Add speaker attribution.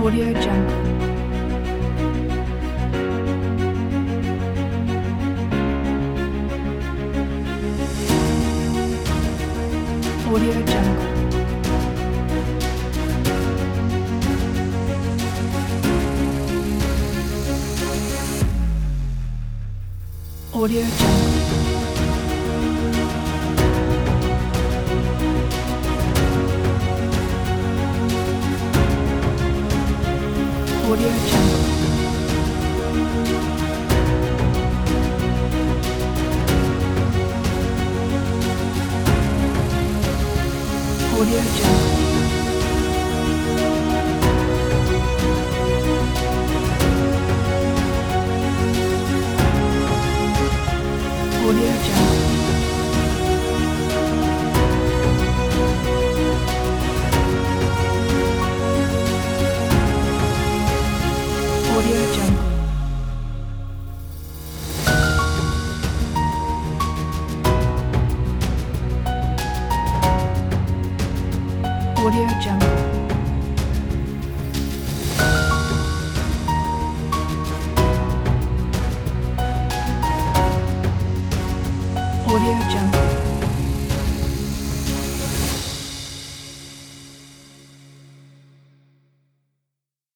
Speaker 1: Audio Jungle. Audio Jungle. Audio Jungle. Audio Jungle. Audio Jungle. Audio Jungle. Audio Jungle. Audio Jungle. Audio Jungle.